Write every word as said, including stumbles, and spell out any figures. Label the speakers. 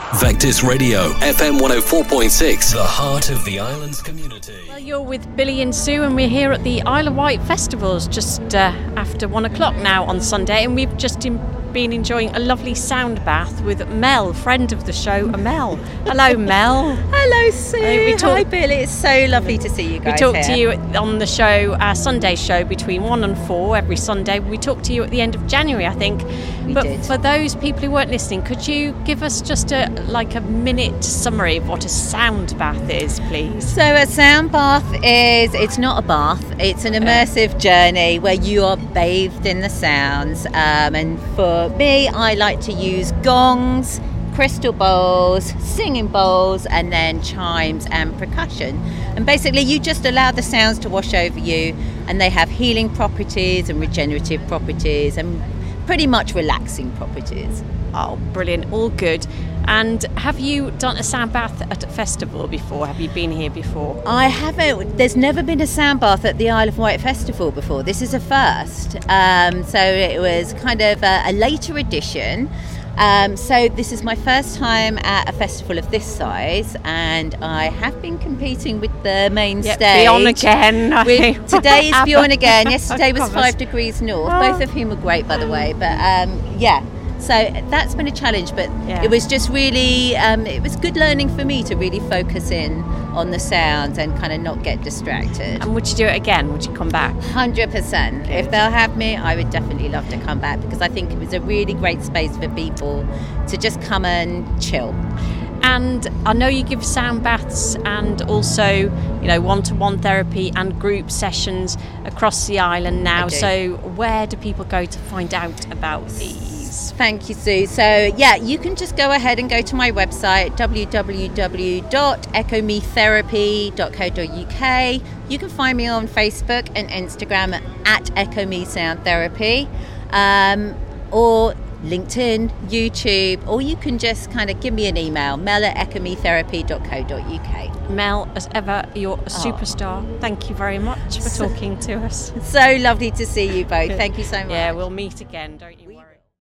Speaker 1: Vectis Radio, F M one oh four point six, the heart of the island's community.
Speaker 2: Well, you're with Billy and Sue, and we're here at the Isle of Wight Festivals just uh, after one o'clock now on Sunday, and we've just in- been enjoying a lovely sound bath with Mel, friend of the show, Mel. Hello, Mel.
Speaker 3: Hello, Sue.
Speaker 2: Uh, we talk-
Speaker 3: Hi, Billy. It's so lovely to see you guys
Speaker 2: We talk
Speaker 3: here.
Speaker 2: to you on the show, our Sunday show, between one and four every Sunday. We talked to you at the end of January, I think.
Speaker 3: We
Speaker 2: but
Speaker 3: did.
Speaker 2: For those people who weren't listening, could you give us just a like a minute summary of what a sound bath is, please?
Speaker 3: So a sound bath is, it's not a bath, it's an immersive journey where you are bathed in the sounds. Um, and for me, I like to use gongs, crystal bowls, singing bowls, and then chimes and percussion. And basically you just allow the sounds to wash over you, and they have healing properties and regenerative properties and pretty much relaxing properties.
Speaker 2: Oh, brilliant. All good. And have you done a sound bath at a festival before? Have you been here before?
Speaker 3: I haven't. There's never been a sound bath at the Isle of Wight Festival before. This is a first. Um, so it was kind of a, a later edition. Um, so this is my first time at a festival of this size, and I have been competing with the main
Speaker 2: Yep,
Speaker 3: stage.
Speaker 2: Beyond Again. I
Speaker 3: With,
Speaker 2: think.
Speaker 3: today is Beyond Again. Yesterday was
Speaker 2: Covers.
Speaker 3: Five Degrees North.
Speaker 2: Oh.
Speaker 3: Both of whom were great, by the way. But um, yeah. So that's been a challenge, but
Speaker 2: Yeah.
Speaker 3: it was just really, um, it was good learning for me to really focus in on the sounds and kind of not get distracted.
Speaker 2: And would you do it again? Would you come back?
Speaker 3: one hundred percent. If they'll have me, I would definitely love to come back, because I think it was a really great space for people to just come and chill.
Speaker 2: And I know you give sound baths and also, you know, one-to-one therapy and group sessions across the island now.
Speaker 3: I do.
Speaker 2: So where do people go to find out about these?
Speaker 3: Thank you, Sue. So yeah, you can just go ahead and go to my website, w w w dot echo me therapy dot co dot u k. You can find me on Facebook and Instagram at Echo Me Sound Therapy, um, or LinkedIn, YouTube, or you can just kind of give me an email, mel at echo me therapy dot co dot u k.
Speaker 2: Mel, as ever, you're a superstar. Thank you very much for talking to us.
Speaker 3: So lovely to see you both. Thank you so much.
Speaker 2: Yeah, we'll meet again, don't you worry.